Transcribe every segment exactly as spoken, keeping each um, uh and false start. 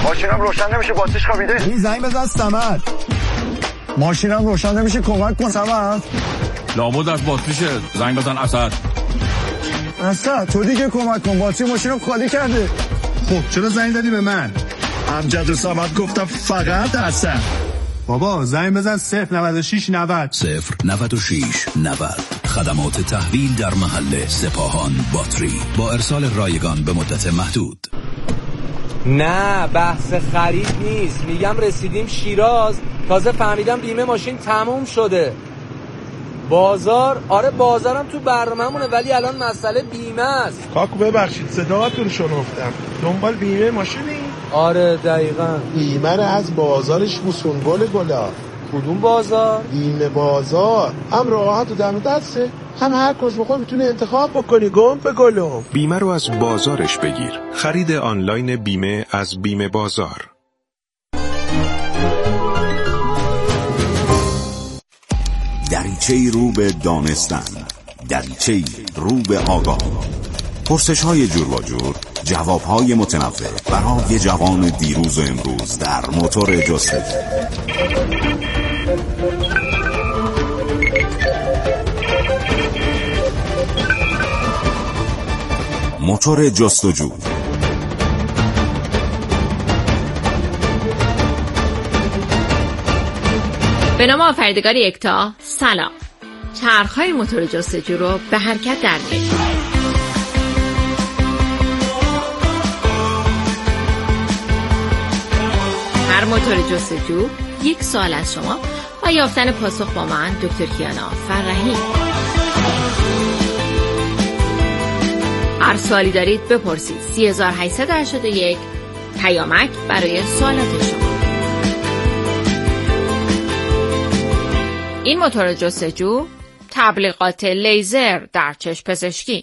ماشینم روشن نمیشه، باتریش خوابیده. این زنگ بزن صمد. ماشینم روشن نمیشه، کمک کن صمد. لابد از باتریشه، زنگ بزن اسد. اسد تو دیگه کمک کن، باتری ماشینم خالی کرده. خب چرا زنگ دادی به من؟ امجد و صمد گفتم فقط اسد. بابا زنگ بزن صفر نود و شش نود. صفر نود و شش نود. خدمات تحویل در محل سپاهان باتری با ارسال رایگان به مدت محدود. نه بحث خرید نیست، میگم رسیدیم شیراز، تازه فهمیدم بیمه ماشین تموم شده. بازار، آره بازارم تو برنامه‌مونه، ولی الان مسئله بیمه است. کاکو ببخشید صداتون رو شنفتم، دنبال بیمه ماشینی؟ آره دقیقاً. بیمه رو از بازارش بوسون گل گلا. کدوم بازار؟ بیمه بازار، هم راحت و دم دسته، هم هر کس بخوای میتونه انتخاب بکنی. گم به گلم. بیمه رو از بازارش بگیر. خرید آنلاین بیمه از بیمه بازار. دریچه‌ای رو به دانستن، دریچه‌ای رو به آگاه. پرسش‌های جور و جور، جواب‌های متنوع برای جوان دیروز و امروز در موتور جستجو. موتور جستجو. به نام آفریدگار یکتا، سلام. چرخ‌های موتور جستجو رو به حرکت در میاریم. هر موتور جستجو یک سوال از شما و یافتن پاسخ با من دکتر کیانا فرحی. هر سوالی دارید بپرسید. سه هزار و هشتصد و هشتاد و یک پیامک برای سوالات شما. این موتور جستجو تبلیغات لیزر در چشم پزشکی.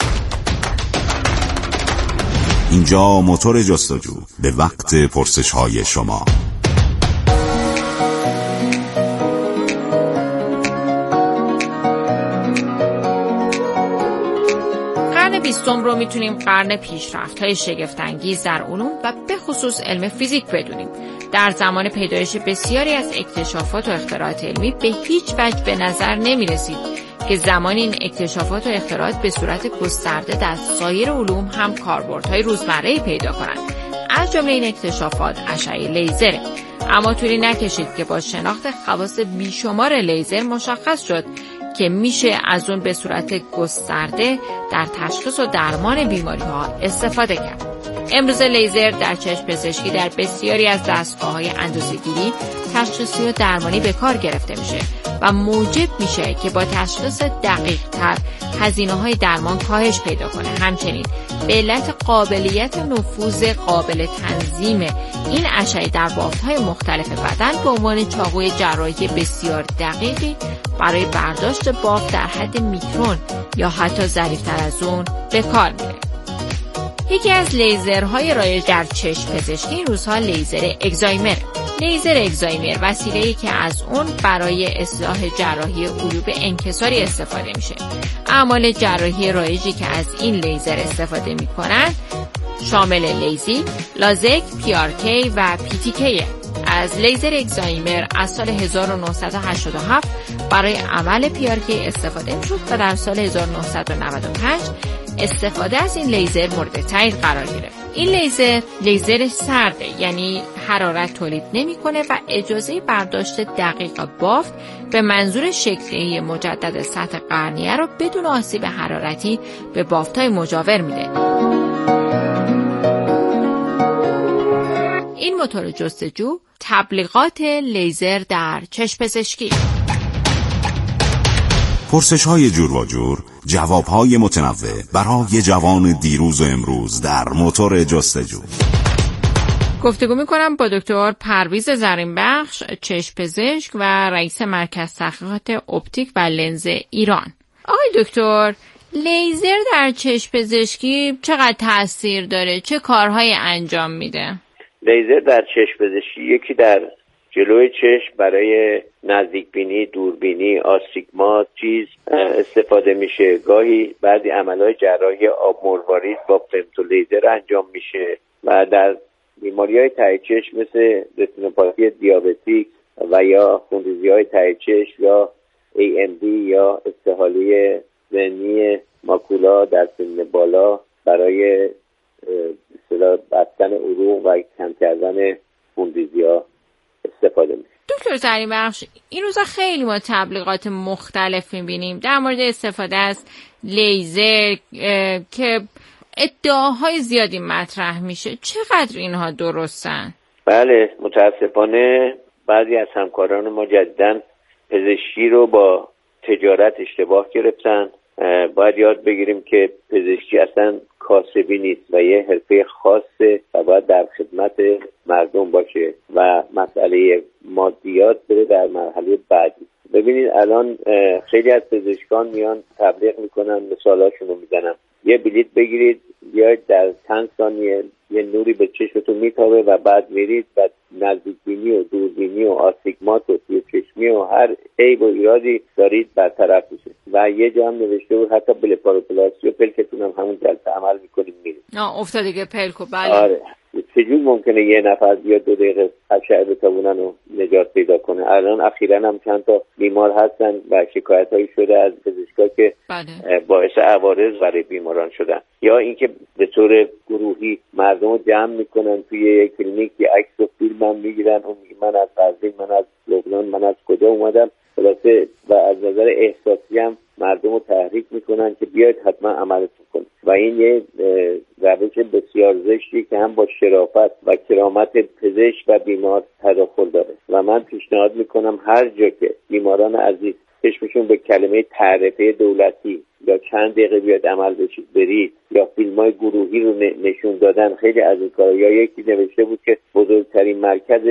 اینجا موتور جستجو به وقت پرسش های شما. قرن بیستم رو میتونیم قرن پیشرفت‌های شگفت‌انگیز در علوم و به خصوص علم فیزیک بدونیم. در زمان پیدایش بسیاری از اکتشافات و اختراعات علمی به هیچ وجه به نظر نمی رسید که زمان این اکتشافات و اختراعات به صورت گسترده در سایر علوم هم کاربردهای روزمره‌ای پیدا کنند. از جمله این اکتشافات اشعه لیزره. اما طولی نکشید که با شناخت خواص بیشمار لیزر مشخص شد که میشه از اون به صورت گسترده در تشخیص و درمان بیماری‌ها استفاده کرد. امروز لیزر در چشم پزشکی در بسیاری از دستگاه‌های اندازه‌گیری تشخیصی و درمانی به کار گرفته میشه و موجب میشه که با تشخیص دقیق‌تر هزینه‌های درمان کاهش پیدا کنه. همچنین به علت قابلیت نفوذ قابل تنظیم این اشعه در بافت‌های مختلف بدن به عنوان چاقوی جراحی بسیار دقیقی برای برداشت بافت در حد میکرون یا حتی ظریف‌تر از اون به کار میره. یکی از لیزرهای رایج در چشم پزشکی این روزها لیزر اگزایمر. لیزر اگزایمر وسیله‌ای که از اون برای اصلاح جراحی عیوب انکساری استفاده میشه. اعمال جراحی رایجی که از این لیزر استفاده میکنن شامل لیزیک، لازک، پی آر کی و پی تی کی. از لیزر اگزایمر از سال هزار و نهصد و هشتاد و هفت برای عمل پی آر کی استفاده میشد و در سال هزار و نهصد و نود و پنج استفاده از این لیزر مورد تایید قرار گرفت. این لیزر لیزر سرده، یعنی حرارت تولید نمی‌کنه و اجازه برداشت دقیق بافت به منظور شکل‌دهی مجدد سطح قرنیه رو بدون آسیب حرارتی به بافت‌های مجاور میده. این موتور جستجو تبلیغات لیزر در چشم پزشکی. پرسش های جور و جور، جواب های متنوع برای جوان دیروز و امروز در موتور جستجو. گفتگو میکنم با دکتر پرویز زرینبخش، چشم پزشک و رئیس مرکز تحقیقات اپتیک و لنز ایران. آقای دکتر، لیزر در چشم پزشکی چقدر تاثیر داره؟ چه کارهایی انجام میده؟ لیزر در چشم پزشکی یکی در جلوی چشم برای نزدیک بینی، دوربینی، آستیگمات چیز استفاده میشه. گاهی بعضی عملهای جراحی آب مروارید با فمتو لیزر انجام میشه و در بیماری‌های ته چشم مثل رتینوپاتی دیابتیک و یا خونریزی‌های ته چشم یا ای ام دی یا استحاله ذهنی ماکولا در سن بالا برای اصطلاح بستن عروق و کم کردن خونریزی‌ها استفاده میشه. دکتر زرینبخش، این روزا خیلی ما تبلیغات مختلف میبینیم در مورد استفاده از لیزر که ادعاهای زیادی مطرح میشه. چقدر اینها درستن؟ بله، متاسفانه بعضی از همکاران ما جدیداً پزشکی رو با تجارت اشتباه گرفتن. باید یاد بگیریم که پزشکی اصلا کاسبی نیست و یه حرفه خاصه و باید در خدمت مردم باشه و مسئله مادیات بره در مرحله بعدی. ببینید الان خیلی از پزشکان میان تبلیغ میکنن، مثالاشون رو میزنم. یه بلیت بگیرید، بیاید در چند ثانیه یه نوری به چشمتون میتابه و بعد میرید و نزدیکبینی و دوربینی و آستیگمات و تیرچشمی و هر عیب و ایرادی دارید برطرف میشه. و یه جا هم نوشته بود حتی بلفاروپلاسی و پلکتون هم همون جلسه عمل میکنیم میرید. آه افتادگی پلکو. بله. آره. چجور ممکنه یه نفر بیاد دو دقیقه اشعه بتابونن و نجات پیدا کنه؟ الان اخیراً هم چند تا بیمار هستن و شکایت هایی شده از پزشکا که بله. باعث عوارض برای بیماران شدن. یا اینکه به طور گروهی مردم رو جمع میکنن توی یک کلینیک، یه عکس و فیلم هم میگیرن و میگن من از قزوین، من از لبنان، من از کجا اومدم، خلاصه و از نظر احساسی هم مردم رو تحریک میکنن که بیاید حتما عملتون کنید. و این یه روش بسیار زشتی که هم با شرافت و کرامت پزشک و بیمار تداخل داره. و من پیشنهاد میکنم هر جا که بیماران عزیز چشمشون به کلمه تعرفه دولتی یا چند دقیقه بیاد عمل بشید برید یا فیلم‌های گروهی رو نشون دادن، خیلی از این کارا. یا یکی نوشته بود که بزرگترین مرکز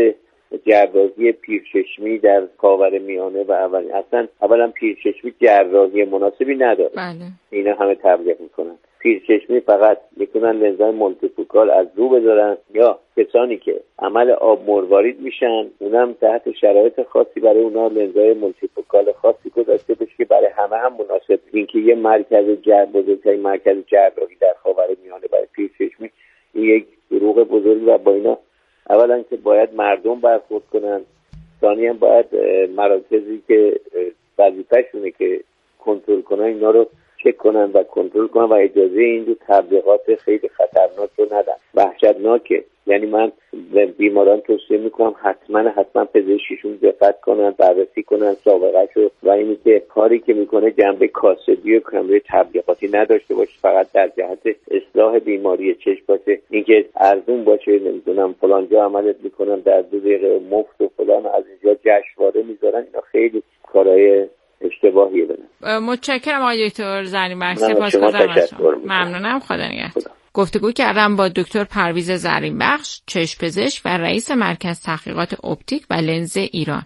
جراحی پیرچشمی در خاورمیانه و اول اصلا اولا پیرچشمی جراحی مناسبی نداره. بله. اینا همه تبلیغ میکنن پیرچشمی فقط میتونن لنزای مولتیفوکال از رو بذارن، یا کسانی که عمل آب مروارید میشن اونم تحت شرایط خاصی برای اونا لنزای مولتیفوکال خاصی گذاشته بشه که برای همه هم مناسب. اینکه یه مرکز جراحی بزرگترین مرکز جراحی در خاورمیانه برای پیرچشمی این یک دروغ بزرگی و با اینا اولا که باید مردم برخورد کنن، ثانیاً باید مراکزی که وظیفه‌شونه که کنترل کنن اینا رو چک کنن و کنترل کنن و اجازه این دو تبلیغات خیلی خطرناک رو ندن. وحشتناکه. یعنی من به بیماران توصیه میکنم حتما حتما پزشکشون دقت کنن، بررسی کنن سابقه‌شو و اینی که کاری که میکنه جنبه کاسبی و جنبه تبلیغاتی نداشته باشه، فقط در جهت اصلاح بیماری چشم باشه. اینکه ارزون باشه، نمیدونم فلان جا عملت میکنن در دو دقیقه مفت و فلان از اینجا جشنواره میذارن، اینا خیلی کارهای اشتباهیه. بدن متشکرم آقای دکتر زرینبخش، سپاسگزارم از شما. ممنونم. خدا نگهدار. گفتگو کردم با دکتر پرویز زرینبخش، چشم پزشک و رئیس مرکز تحقیقات اپتیک و لنز ایران.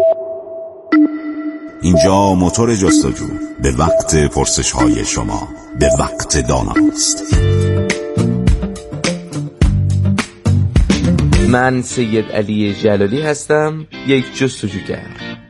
اینجا موتور جستجو به وقت پرسش‌های شما، به وقت داناست. من سید علی جلالی هستم، یک جستجوگر.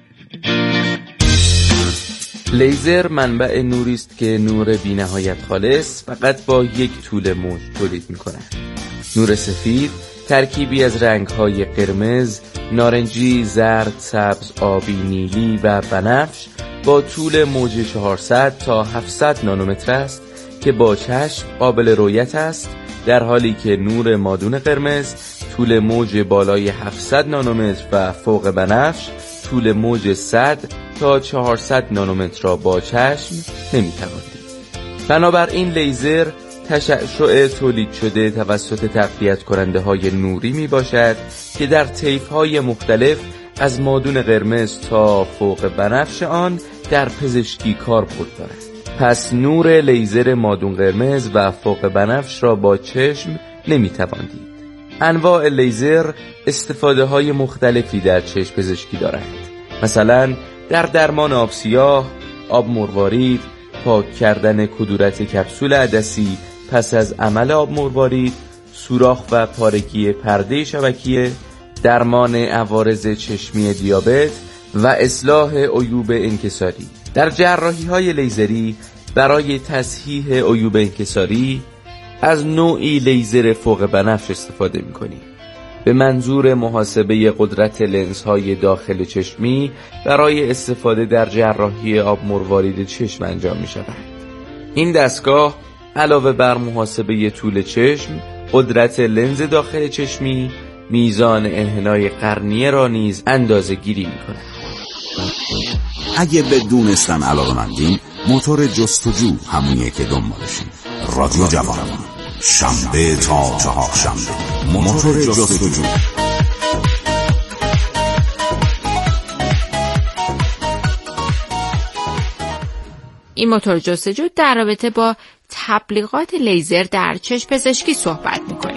لیزر منبع نوری است که نور بی‌نهایت خالص فقط با یک طول موج تولید می‌کند. نور سفید ترکیبی از رنگ‌های قرمز، نارنجی، زرد، سبز، آبی، نیلی و بنفش با طول موج چهارصد تا هفتصد نانومتر است که با چشم قابل رؤیت است، در حالی که نور مادون قرمز طول موج بالای هفتصد نانومتر و فوق بنفش طول موج صد تا چهارصد نانومتر را با چشم نمی‌توان دید. بنابراین لیزر تشعشع تولید شده توسط تقویت کننده های نوری می باشد که در طیف های مختلف از مادون قرمز تا فوق بنفش آن در پزشکی کاربرد دارد. پس نور لیزر مادون قرمز و فوق بنفش را با چشم نمی توان دید. انواع لیزر استفاده های مختلفی در چشم پزشکی دارند. مثلا در درمان آب سیاه، آب مروارید، پاک کردن کدورت کپسول عدسی پس از عمل آب مروارید، سوراخ و پارگی پرده شبکیه، درمان عوارض چشمی دیابت و اصلاح عیوب انکساری. در جراحی های لیزری برای تصحیح عیوب انکساری از نوعی لیزر فوق بنفش استفاده می‌کنیم. به منظور محاسبه قدرت لنزهای داخل چشمی برای استفاده در جراحی آب مروارید چشم انجام می شود. این دستگاه علاوه بر محاسبه طول چشم، قدرت لنز داخل چشمی، میزان انحنای قرنیه را نیز اندازه گیری می کند. اگه به دونستن علاقه‌مندین، موتور جستجو همونیه که دنبالشین. رادیو جوان، شنبه تا چهارشنبه، موتور جستجو. این موتور جستجو در رابطه با تبلیغات لیزر در چشم پزشکی صحبت می‌کنه.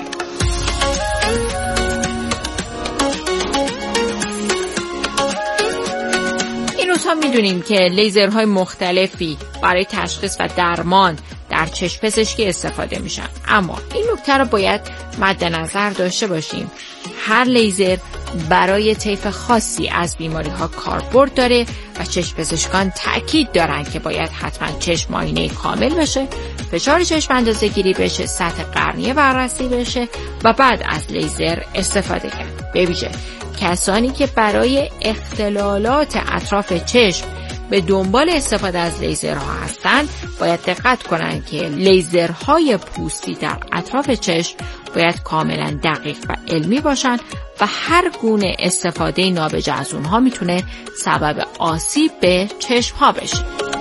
این روزها می‌دونیم که لیزرهای مختلفی برای تشخیص و درمان در چشم پزشکی استفاده میشن، اما این نکته رو باید مد نظر داشته باشیم. هر لیزر برای طیف خاصی از بیماری ها کاربرد داره و چشم پزشکان تأکید دارن که باید حتما چشم معاینه کامل بشه، فشار چشم اندازه گیری بشه، سطح قرنیه بررسی بشه و بعد از لیزر استفاده کرد. به ویژه کسانی که برای اختلالات اطراف چشم به دنبال استفاده از لیزرها هستند باید دقت کنند که لیزرهای پوستی در اطراف چشم باید کاملا دقیق و علمی باشند و هر گونه استفاده نابجا از اونها میتونه سبب آسیب به چشمها بشه.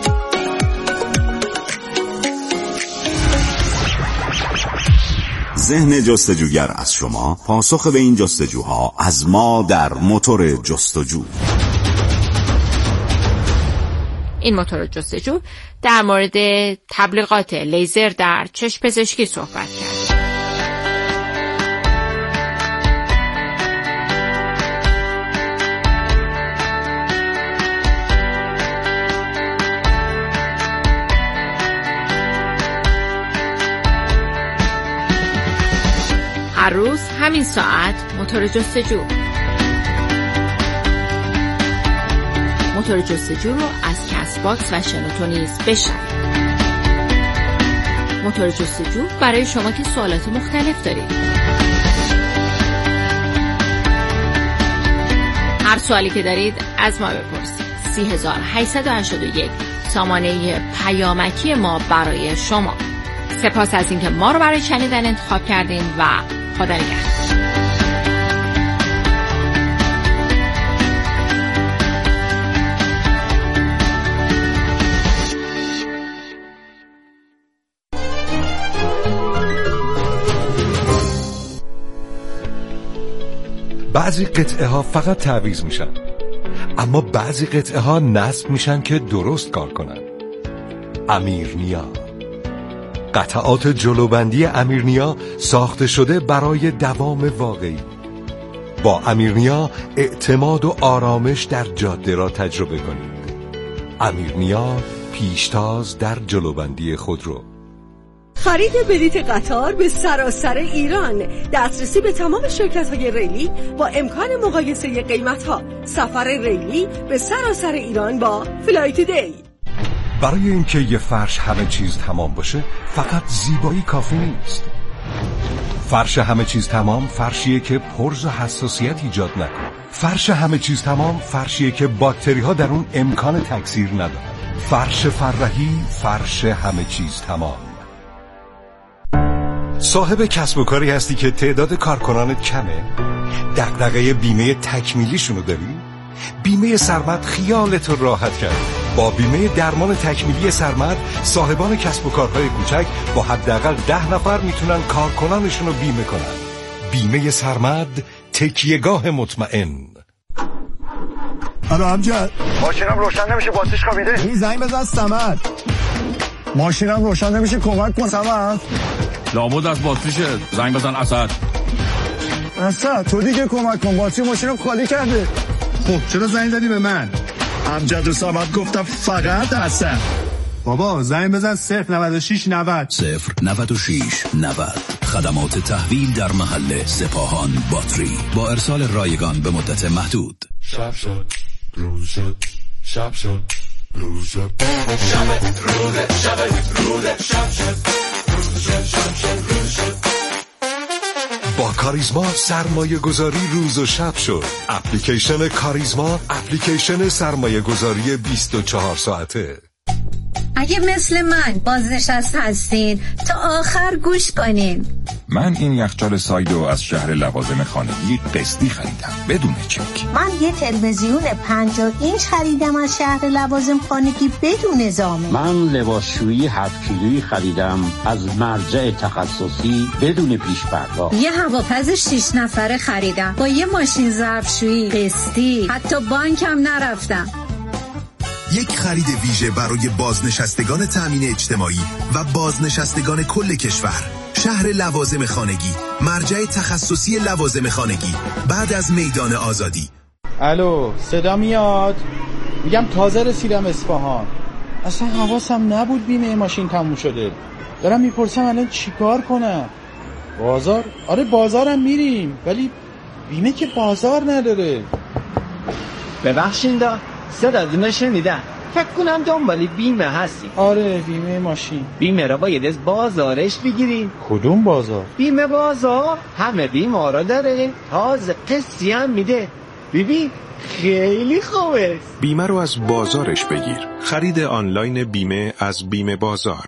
ذهن جستجوگر از شما، پاسخ به این جستجوها از ما در موتور جستجو. این موتور جستجو در مورد تبلیغات لیزر در چشم پزشکی صحبت کرد. هر روز همین ساعت موتور جستجو. موتور جستجو رو از کست باکس و شنوتو نیز بشنوید. موتور جستجو برای شما که سوالات مختلف دارید. هر سوالی که دارید از ما بپرسید. سه هزار و هشتصد و هشتاد و یک سامانه پیامکی ما برای شما. سپاس از اینکه ما رو برای شنیدن انتخاب کردین و خدا نگهدار. بعضی قطعه ها فقط تعویض میشن، اما بعضی قطعه ها نصب میشن که درست کار کنن. امیرنیا، قطعات جلوبندی امیرنیا ساخته شده برای دوام واقعی. با امیرنیا اعتماد و آرامش در جاده را تجربه کنید. امیرنیا، پیشتاز در جلوبندی خودرو. خرید بلیت قطار به سراسر ایران، دسترسی به تمام شرکت‌های ریلی با امکان مقایسه قیمت‌ها، سفر ریلی به سراسر ایران با فلایت دی. برای اینکه یه فرش همه چیز تمام باشه فقط زیبایی کافی نیست. فرش همه چیز تمام فرشیه که پرز و حساسیت ایجاد نکنه. فرش همه چیز تمام فرشیه که باکتری ها در اون امکان تکثیر ندارن. فرش فرحی، فرش همه چیز تمام. صاحب کسب و کاری هستی که تعداد کارکنانت کمه؟ دغدغه بیمه تکمیلیشونو داری؟ بیمه سرمد خیالت رو راحت کرد. با بیمه درمان تکمیلی سرمد صاحبان کسب و کارهای کوچک با حداقل ده نفر میتونن کارکنانشون رو بیمه کنن. بیمه سرمد، تکیهگاه مطمئن. الو امجد، ماشینم روشن نمیشه، باتریش خوابیده. این زنگ بزن صمد. ماشینم روشن نمیشه، کمک کن صمد. لابد از باتریشه، زنگ بزن اسد. اسد تو دیگه کمک کن، باتری ماشینم خالی کرده. خب چرا زنگ زدی به من؟ امجد و صمد گفتم فقط اسد. بابا زنگ بزن صفر نود و شش نود صفر نود و شش نود. خدمات تحویل در محل سپاهان باتری با ارسال رایگان به مدت محدود. شب شد روز شد، شب شد روز شد، شب روز شب روز شب شد روز شد، شب شد روز شد. با کاریزما سرمایه گذاری روز و شب شد. اپلیکیشن کاریزما، اپلیکیشن سرمایه گذاری بیست و چهار ساعته. اگه مثل من بازنشسته هستین تا آخر گوش کنین. من این یخچال سایدو از شهر لوازم خانگی قسطی خریدم بدون چک. من یه تلویزیون پنجاه اینچ خریدم از شهر لوازم خانگی بدون زامن. من لباسشویی هفت کیلویی خریدم از مرجع تخصصی بدون پیش پرداخت. یه هواپز شش نفره خریدم با یه ماشین ظرفشویی قسطی، حتی بانکم نرفتم. یک خرید ویژه برای بازنشستگان تامین اجتماعی و بازنشستگان کل کشور. شهر لوازم خانگی، مرجع تخصصی لوازم خانگی، بعد از میدان آزادی. الو، صدا میاد؟ میگم تازه رسیدم اصفهان. اصلا حواسم نبود بیمه ماشین تموم شده. دارم میپرسم الان چیکار کنم؟ بازار؟ آره بازارم میریم، ولی بیمه که بازار نداره. ببخشید صداتون شنیدم. فکر کنم دنبال بیمه هستی. آره بیمه ماشین. بیمه را باید از بازارش بگیریم. کدوم بازار؟ بیمه بازار همه بیمه را داره، تازه قسطی هم میده. ببین خیلی خوبه. بیمه رو از بازارش بگیر. خرید آنلاین بیمه از بیمه بازار.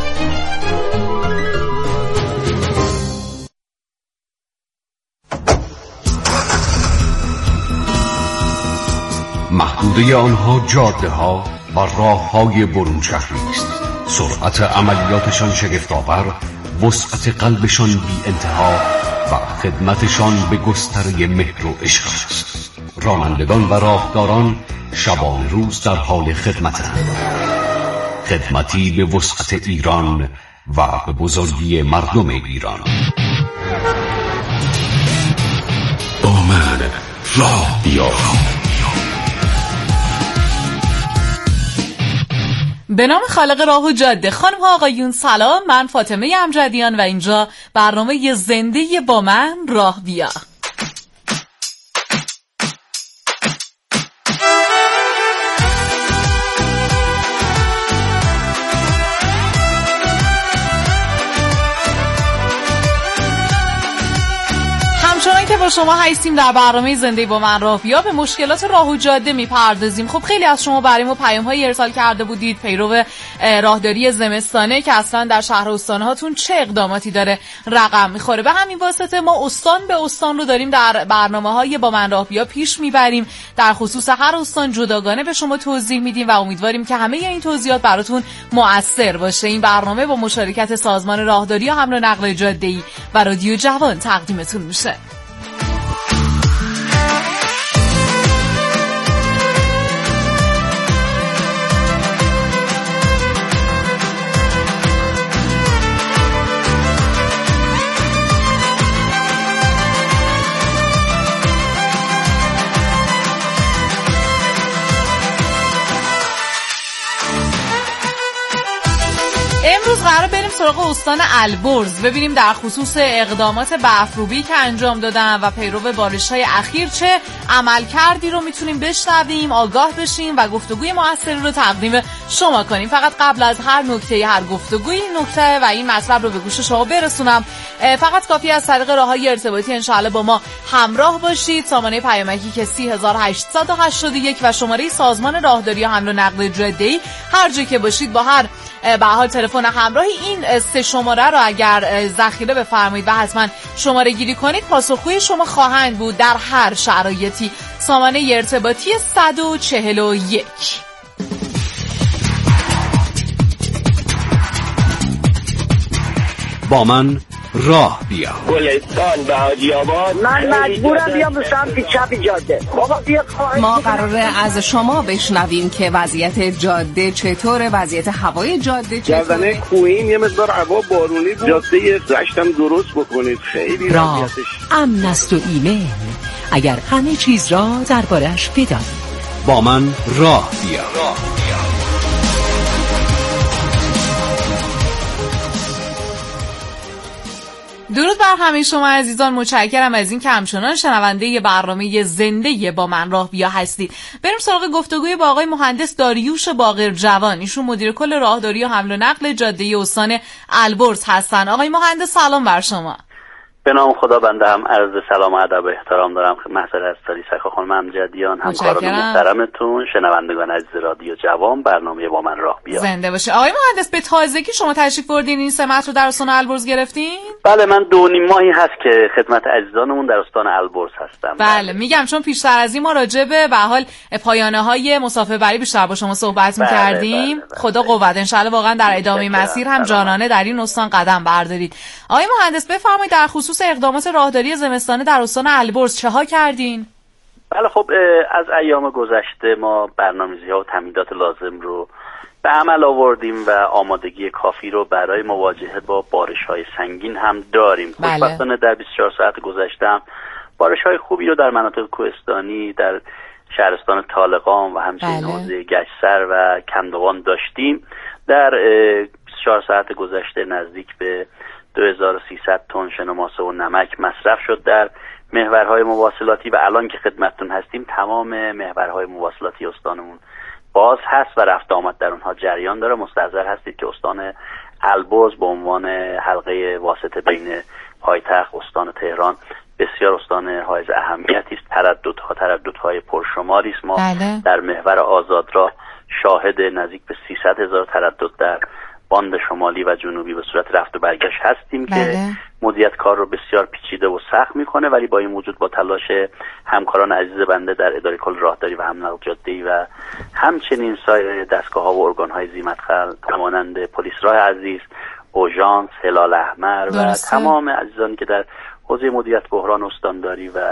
محدوده آنها جاده ها و راه های برون شهری است. سرعت عملیاتشان شگفت‌آور، وسعت قلبشان بی انتها و خدمتشان به گستره مهر و عشق است. رانندگان و راهداران شبان روز در حال خدمتند. خدمتی به وسعت ایران و به بزرگی مردم ایران. با من راه بیا. به نام خالق راه و جاده. خانم ها آقایون سلام، من فاطمه امجدیان و اینجا برنامه زنده با من راه بیا. همچنان که با شما هستیم در برنامه زنده با من راه بیا به مشکلات راه و جاده میپردازیم. خب خیلی از شما برای ما پیام های ارسال کرده بودید پیرو راهداری زمستانه که اصلا در شهر و استان هاتون چه اقداماتی داره رقم میخوره. به همین واسطه ما استان به استان رو داریم در برنامه های با من راه بیا پیش میبریم، در خصوص هر استان جداگانه به شما توضیح میدیم و امیدواریم که همه این توضیحات براتون مؤثر باشه. این برنامه با مشارکت سازمان راهداری و حمل و نقل جاده‌ای و رادیو جوان تقدیمتون میشه. امروز قراره بریم سراغ استان البرز ببینیم در خصوص اقدامات برف‌روبی که انجام دادن و پیرو بارش‌های اخیر چه عملکردی رو میتونیم بشنویم، آگاه بشیم و گفتگوی موثری رو تقدیم شما کنیم. فقط قبل از هر نکته هر گفتگویی نکته و این مطلب رو به گوش شما برسونم، فقط کافی از طریق راه‌های ارتباطی انشاءالله با ما همراه باشید. سامانه پیامکی که سی هزار و هشتصد و هشتاد و یک و شماره سازمان راهداری و حمل و نقل جاده‌ای، هر جا که باشید با هر به حال تلفن همراهی این سه شماره رو اگر ذخیره بفرمایید و حتما شماره گیری کنید پاسخگوی شما خواهند بود در هر شرایطی. سامانه ارتباطی صد و چهل و یک. با من راه بیا. گلستان به حاجی آباد. من مجبورم بیام به سمت چپ جاده. بابا بیا. ما قراره از شما بشنویم که وضعیت جاده چطوره، وضعیت هوای جاده چطوره. جاده کوین یه مقدار هوا بارونی بود. جاده رشتم درست بکنید. خیلی راه امن است و ایمن. اگر همه چیز را دربارش بدانید. با من راه بیا. راه بیا. درود بر همه شما عزیزان، متشکرم از این که همچنان شنونده برنامه زنده با من راه بیا هستید. بریم سراغ گفتگوی با آقای مهندس داریوش باقر جوان. ایشون مدیر کل راهداری و حمل و نقل جاده استان البرز هستن. آقای مهندس سلام بر شما. به نام خدا بنده هم عرض سلام و ادب و احترام دارم خدمت محضر عزیزی سرکار خانم امجدیان، همکاران محترمتون، شنوندگان عزیز رادیو جوان، برنامه با من راه بیاد. زنده باشه. آقای مهندس، به تازگی شما تشریف بردین این سمت رو در استان البرز گرفتین؟ بله، من دو نیم ماهی هست که خدمت عزیزانمون در استان البرز هستم. بله, بله. میگم چون پیشتر از این ما راجع به به حال پایانه های مسافر بری بیشتر با شما صحبت بله می‌کردیم. بله بله. خدا قوت، ان شاءالله واقعا در ادامه مسیر هم جانانه در این استان قدم بردارید. آقای مهندس بفرمایید در خصوص اقدامات راهداری زمستانه در استان البرز چه ها کردین؟ بله خب، از ایام گذشته ما برنامه‌ریزی‌ها و تمهیدات لازم رو به عمل آوردیم و آمادگی کافی رو برای مواجهه با بارش‌های سنگین هم داریم. خوشبختانه در بیست و چهار ساعت گذشته هم بارش‌های خوبی رو در مناطق کوهستانی، در شهرستان طالقان و همچنین حوزه گشسر و کندوان داشتیم. در بیست و چهار ساعت گذشته نزدیک به دو هزار و سیصد تن شن و ماسه و نمک مصرف شد در محورهای مواصلاتی و الان که خدمتتون هستیم تمام محورهای مواصلاتی استانمون باز هست و رفت آمد در اونها جریان داره. مستحضر هستید که استان البرز به عنوان حلقه واسطه بین پایتخت استان تهران بسیار استان حائز اهمیتی است. ترددها ترددهای پرشماری است. ما بله. در محور آزادراه شاهد نزدیک به سیصد هزار تردد در باند شمالی و جنوبی به صورت رفت و برگشت هستیم بله. که مدیریت کار رو بسیار پیچیده و سخت میکنه، ولی با این وجود با تلاش همکاران عزیز بنده در اداره کل راهداری و هم نقل جاده‌ای و همچنین سایر دستگاه‌ها و ارگان‌های ذی‌مدخل مانند پلیس راه عزیز، اوژانس، هلال احمر درسته. و تمام عزیزانی که در حوزه مدیریت بحران استانداری و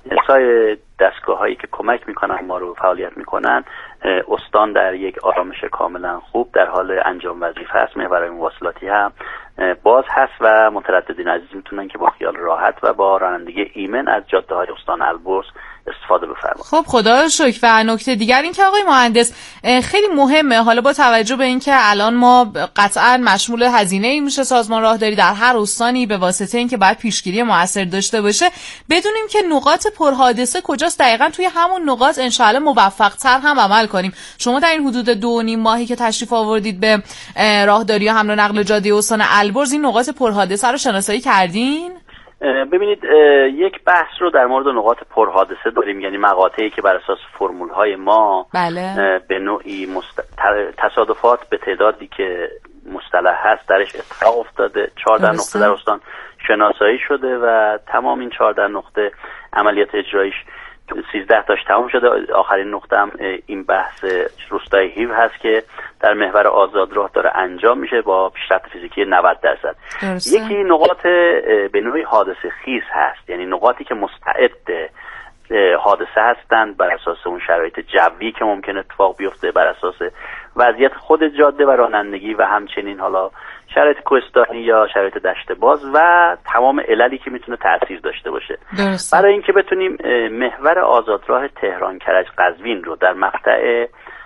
سایر دستگاه‌هایی که کمک میکنن ما رو فعالیت میکنن، استان در یک آرامش کاملا خوب در حال انجام وظیفه است. محورهای مواصلاتی هم باز هست و مترددین عزیز میتونن که با خیال راحت و با رانندگی ایمن از جاده‌های استان البرز استفاده بفرمایید. خب خدا رو شکر. و نکته دیگر این که آقای مهندس خیلی مهمه، حالا با توجه به اینکه الان ما قطعا مشمول هزینه ای میشه سازمان راهداری در هر استانی به واسطه اینکه باید پیشگیری موثر داشته باشه، بدونیم که نقاط پرحادثه کجاست، دقیقاً توی همون نقاط ان شاء الله موفق‌تر هم عمل کنیم. شما در این حدود دو نیم ماهی که تشریف آوردید به راهداری و حمل و نقل جاده استان البرز این نقاط پرحادثه رو شناسایی کردین؟ ببینید، یک بحث رو در مورد نقاط پرحادثه داریم، یعنی مقاطعی که بر اساس فرمول‌های ما بله. به نوعی مست... تصادفات به تعدادی که مصطلح هست درش اتفاق افتاده. چهارده نقطه در استان شناسایی شده و تمام این چهارده نقطه عملیات اجرایش سیزده تاش تمام شده. آخرین نقطه هم این بحث روستای هیو هست که در محور آزادراه داره انجام میشه با پیشرفت فیزیکی نود درصد. یکی نقاط به نوعی حادثه خیز هست، یعنی نقاطی که مستعد حادثه هستند بر اساس اون شرایط جوی که ممکن اتفاق بیفته، بر اساس وضعیت خود جاده و رانندگی و همچنین حالا شرایط کوهستانی یا شرایط دشت باز و تمام عللی که میتونه تأثیر داشته باشه. درسته. برای اینکه بتونیم محور آزادراه تهران کرج قزوین رو در مقطع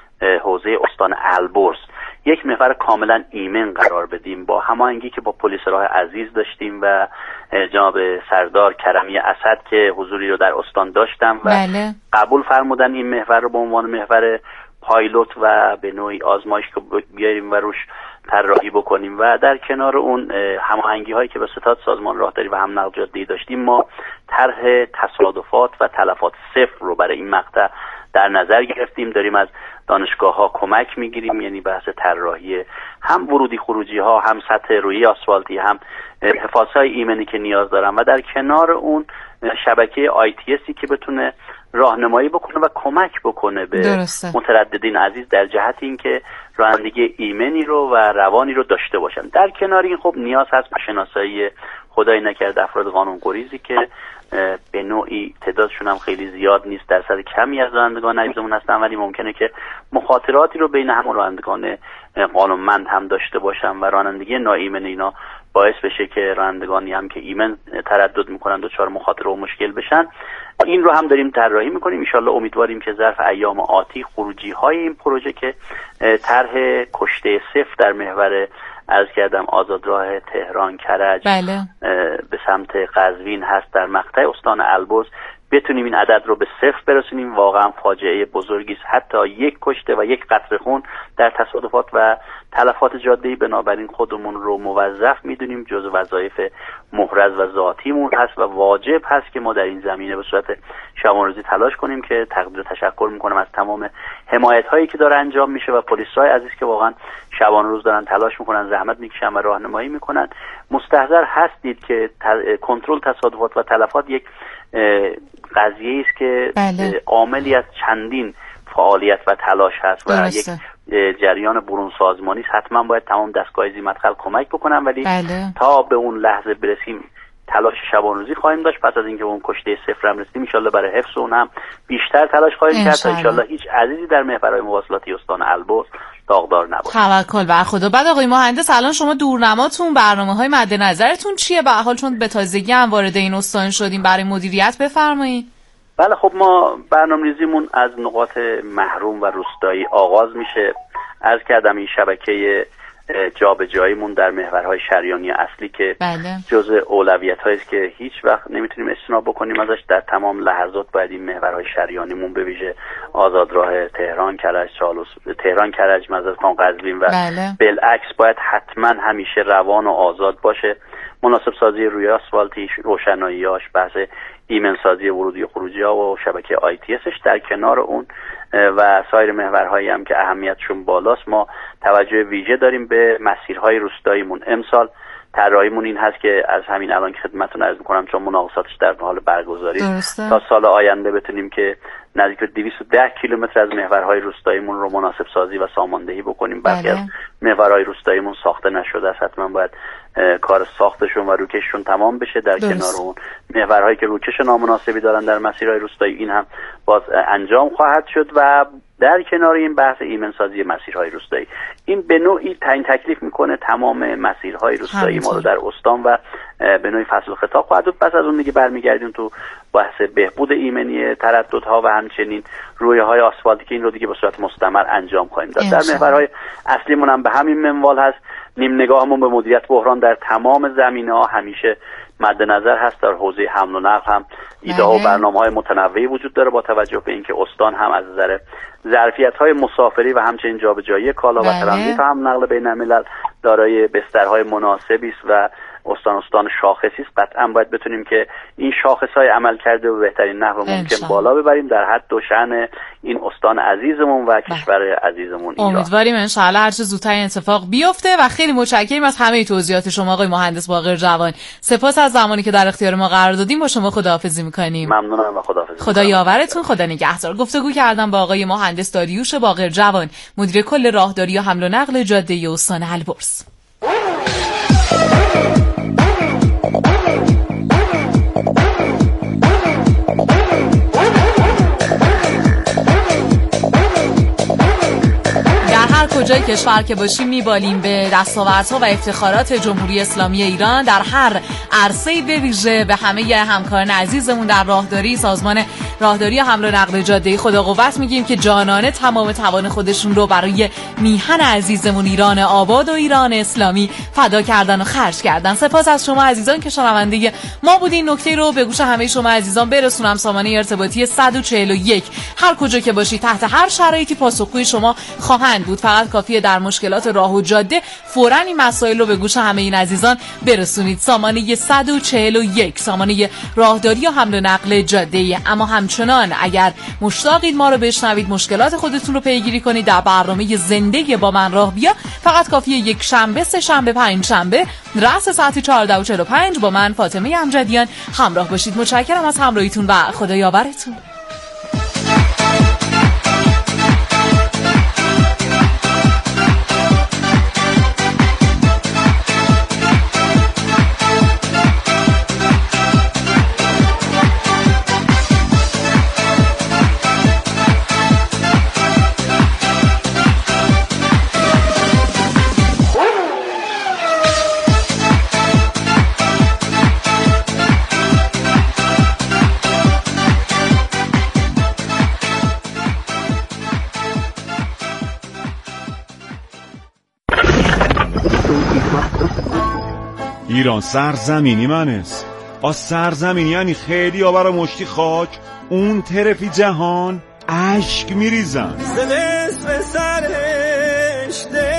حوزه استان البرز یک محور کاملا ایمن قرار بدیم، با هماهنگی که با پلیس راه عزیز داشتیم و جناب سردار کرمی اسد که حضوری رو در استان داشتم و بله. قبول فرمودن این محور رو به عنوان محور پایلوت و به نوعی آزمایش که بیاریم و روش طراحی بکنیم و در کنار اون هماهنگی هایی که به ستاد سازمان راهداری و هم نقل جاده‌ای داشتیم، ما طرح تصادفات و تلفات صفر رو برای این مقطع در نظر گرفتیم. داریم از دانشگاه ها کمک میگیریم، یعنی بحث طراحی هم ورودی خروجی ها، هم سطح روی آسفالتی، هم حفاظت های ایمنی که نیاز دارن و در کنار اون شبکه آی تی اسی که بتونه راهنمایی بکنه و کمک بکنه به درسته. مترددین عزیز در جهت اینکه رانندگی ایمنی رو و روانی رو داشته باشن. در کنار این خب نیاز هست به شناسایی خدای نکرده افراد قانونگریزی که به نوعی تعدادشون هم خیلی زیاد نیست، درصد کمی از رانندگان عزیزمون هستن، ولی ممکنه که مخاطراتی رو بین همون رانندگان قانونمند هم داشته باشن و رانندگی ناایمن اینا باعث بشه که رانندگانی هم که ایمن تردد میکنن دچار مخاطره و مشکل بشن. این رو هم داریم طراحی میکنیم. ان شاءالله امیدواریم که ظرف ایام آتی خروجی های این پروژه که طرح کشته صفر در محور عرض کردم آزادراه تهران کرج بله. به سمت قزوین هست در مقطع استان البرز بتونیم این عدد رو به صفر برسونیم واقعا فاجعه بزرگی است. حتی یک کشته و یک قطره خون در تصادفات و تلفات جاده‌ای، بنابراین خودمون رو موظف میدونیم، جز وظایف محرز و ذاتیمون هست و واجب هست که ما در این زمینه به صورت شبانه‌روزی تلاش کنیم که تقدیر تشکر میکنم از تمام حمایت هایی که داره انجام میشه و پلیس‌های عزیز که واقعا شبانه روز دارن تلاش میکنن، زحمت میکشن و راهنمایی میکنن. مستحضر هستید که کنترل تصادفات و تلفات یک قضیه است که بله. عاملی از چندین فعالیت و تلاش هست و درسته. یک جریان برون سازمانی است. حتما باید تمام دستگاه ذی‌مدخل کمک بکنن، ولی بله. تا به اون لحظه برسیم تلاش شبانه‌روزی خواهیم داشت. پس از اینکه اون کشته صفر هم رسیدیم ان شاءالله برای حفظ اون هم بیشتر تلاش خواهیم کرد تا ان شاءالله هیچ عزیزی در محورهای مواصلاتی استان البرز داغدار نباشه. توکل بر خدا. بعد آقای مهندس الان شما دورنماتون، برنامه‌های مد نظرتون چیه؟ به هر حال چون به تازگی هم وارد این استان شدیم، برای مدیریت بفرمایید. بله خب ما برنامه‌ریزیمون از نقاط محروم و روستایی آغاز میشه. عرض کردم این شبکه جابجاییمون در محورهای شریانی اصلی که بله. جزء اولویت‌هایی است که هیچ وقت نمیتونیم استثناء بکنیم ازش. در تمام لحظات باید این محورهای شریانیمون به ویژه آزادراه تهران کرج چالوس تهران کرج معذرت خان قزوین و بله. بالعکس باید حتما همیشه روان و آزاد باشه. مناسب سازی روی آسفالتی، روشنایی‌هاش، بحث ایمن سازی ورودی و خروجی‌ها و شبکه آی تی اسش، در کنار اون و سایر محورهایی هم که اهمیتشون بالاست ما توجه ویژه داریم به مسیرهای روستاییمون. امسال طراحیمون این هست که از همین الان که خدمتتون عرض می‌کنم چون مناقصاتش در حال برگزاری تا سال آینده بتونیم که نزدیک به دویست و ده کیلومتر از محورهای روستاییمون رو مناسب سازی و ساماندهی بکنیم. برخی از محورهای روستاییمون ساخته نشده است، حتما باید کار ساختشون و روکششون تمام بشه. در درست. کنار اون محورهایی که روکش نامناسبی دارن در مسیرهای روستایی این هم باز انجام خواهد شد و در کنار این بحث ایمنسازی مسیرهای روستایی، این به نوعی تعیین تکلیف میکنه تمام مسیرهای روستایی ما رو در استان و به نوعی فصل خطاب خواهد بود. پس از اون دیگه برمیگردیم تو بحث بهبود ایمنی ترددها و همچنین رویه‌های آسفالتی که این رو دیگه به صورت مستمر انجام خواهیم داد. در محورهای اصلیمون هم به همین منوال هست. نیم نگاهمون به مدیریت بحران در تمام زمینه‌ها همیشه مد نظر هست. در حوزه حمل و نقل هم ایده ها و برنامه‌های متنوعی وجود داره با توجه به اینکه استان هم از نظر ظرفیت‌های مسافری و همچنین جابجایی کالا و ترانزیت هم نقل بین الملل دارای بسترهای مناسبی است و استان استان شاخصی است. قطعا باید بتونیم که این شاخص‌های عمل کرده و بهترین نحو ممکن بالا ببریم در حد و شأن این استان عزیزمون و کشور عزیزمون ایران. امیدواریم ان شاء الله هر چه زودتر این اتفاق بیفته و خیلی متشکریم از همه توضیحات شما آقای مهندس باقر جوان. سپاس از زمانی که در اختیار ما قرار دادیم. با شما خداحافظی می‌کنیم. ممنونم و خداحافظی. خدا یاورتون، خدا نگهدار. گفتگو کردم با آقای مهندس داریوش باقر جوان، مدیر کل راهداری و حمل و نقل جاده استان البرز. هر کجای کشور که باشیم میبالیم به دستاوردها و افتخارات جمهوری اسلامی ایران در هر عرصه‌ای، به ویژه به همه همکاران عزیزمون در راهداری، سازمان راهداری و حمل و نقل جاده‌ای خدا قوت میگیم که جانانه تمام توان خودشون رو برای میهن عزیزمون ایران آباد و ایران اسلامی فدا کردن و خرج کردن. سپاس از شما عزیزان که شنونده ما بودین. نکته رو به گوش همه شما عزیزان برسونم. سامانه ارتباطی صد و چهل و یک هر کجا که باشید تحت هر شرایطی پاسخگوی شما خواهند بود. فقط کافیه در مشکلات راه و جاده فوراً این مسائل رو به گوش همه این عزیزان برسونید. سامانه صد و چهل و یک سامانه راهداری و حمل و نقل جاده‌ای. اما همچنان اگر مشتاقید ما رو بشنوید، مشکلات خودتون رو پیگیری کنید در برنامه زنده با من راه بیا، فقط کافیه یک شنبه، سه شنبه، پنج شنبه رأس ساعت چهارده و چهل و پنج با من فاطمه امجدیان همراه باشید. متشکرم از همراهیتون و خدا یاورتون. ایران سرزمینی من است. آ سرزمین یعنی خیلی ها برا مشتی خاک اون طرفی جهان اشک میریزن. ز نصف سرش